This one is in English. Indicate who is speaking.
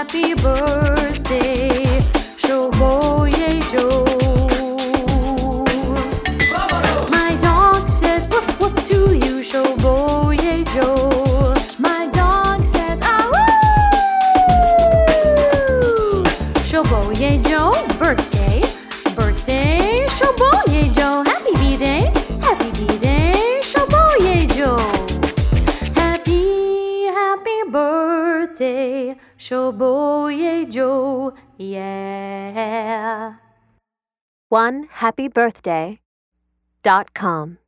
Speaker 1: happy birthday, Shoboye Joe. My dog says woof woof to you, Shoboye Joe. My dog says ah woo. Shoboye Joe, birthday, birthday, Shoboye Joe. Happy B-Day, happy B-Day, Shoboye Joe. Happy birthday, Shoboye Joe, yeah.
Speaker 2: OneHappyBirthday.com